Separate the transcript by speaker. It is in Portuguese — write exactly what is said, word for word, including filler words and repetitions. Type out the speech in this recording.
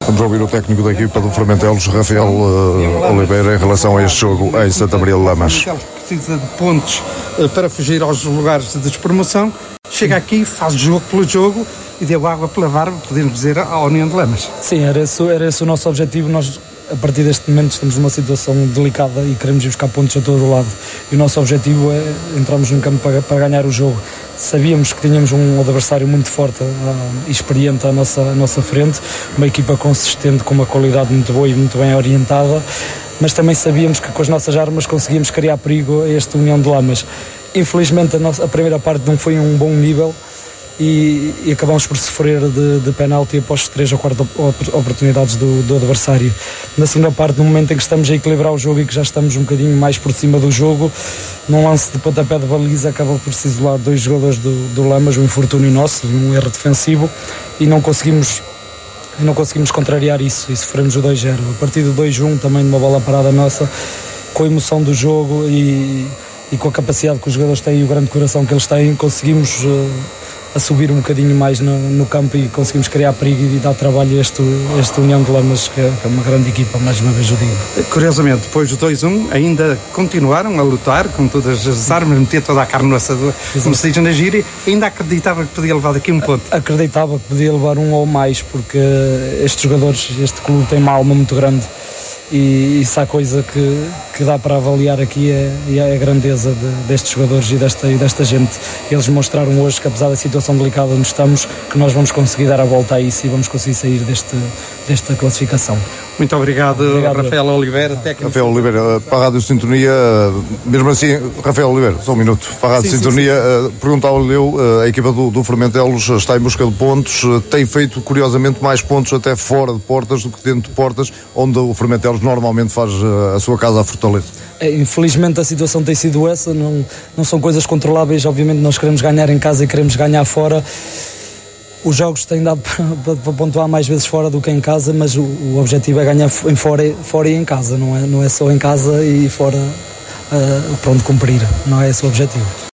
Speaker 1: Vamos ouvir o técnico da equipa do Fermentelos, Rafael uh, Oliveira, em relação a este jogo em Santa Maria de Lamas.
Speaker 2: Precisa de pontos uh, para fugir aos lugares de despromoção. Chega aqui, faz jogo pelo jogo e deu água pela barba, podemos dizer, à União de Lamas.
Speaker 3: Sim, era esse, era esse o nosso objetivo. Nós, a partir deste momento, estamos numa situação delicada e queremos ir buscar pontos a todo o lado. E o nosso objetivo é entrarmos no campo para, para ganhar o jogo. Sabíamos que tínhamos um adversário muito forte e experiente à nossa, à nossa frente, uma equipa consistente, com uma qualidade muito boa e muito bem orientada, mas também sabíamos que com as nossas armas conseguíamos criar perigo a esta União de Lamas. Infelizmente a, nossa, a primeira parte não foi um bom nível e, e acabamos por sofrer de, de penalti após três ou quatro oportunidades do, do adversário. Na segunda parte, no momento em que estamos a equilibrar o jogo e que já estamos um bocadinho mais por cima do jogo, num lance de pontapé de baliza acabou por se isolar dois jogadores do, do Lamas, um infortúnio nosso, um erro defensivo, e não conseguimos e não conseguimos contrariar isso e sofremos o dois zero. A partir do dois um, também de uma bola parada nossa, com a emoção do jogo e, e com a capacidade que os jogadores têm e o grande coração que eles têm, conseguimos uh, a subir um bocadinho mais no, no campo e conseguimos criar perigo e dar trabalho a este, este União de Lamas, que é, que é uma grande equipa, mais uma vez eu digo.
Speaker 2: Curiosamente, depois do dois um, ainda continuaram a lutar com todas as armas, meter toda a carne no assador, como se diz na gíria, ainda acreditava que podia levar daqui um ponto.
Speaker 3: Acreditava que podia levar um ou mais, porque estes jogadores, este clube tem uma alma muito grande. E, e se há coisa que, que dá para avaliar aqui é, é a grandeza de, destes jogadores e desta, e desta gente. Eles mostraram hoje que, apesar da situação delicada onde estamos, que nós vamos conseguir dar a volta a isso e vamos conseguir sair deste, desta classificação.
Speaker 2: Muito obrigado, obrigado Rafael Oliveira, técnico.
Speaker 1: Rafael Oliveira, para a Rádio Sintonia, mesmo assim, Rafael Oliveira, só um minuto, para a Rádio sim, Sintonia, sim, sim. Perguntava-lhe eu, a equipa do, do Fermentelos está em busca de pontos, tem feito curiosamente mais pontos até fora de portas do que dentro de portas, onde o Fermentelos normalmente faz a sua casa à Fortaleza.
Speaker 3: É, infelizmente a situação tem sido essa, não, não são coisas controláveis, obviamente nós queremos ganhar em casa e queremos ganhar fora. Os jogos têm dado para, para pontuar mais vezes fora do que em casa, mas o, o objetivo é ganhar em fora, fora e em casa, não é, não é só em casa e fora uh, para onde cumprir, não é esse o objetivo.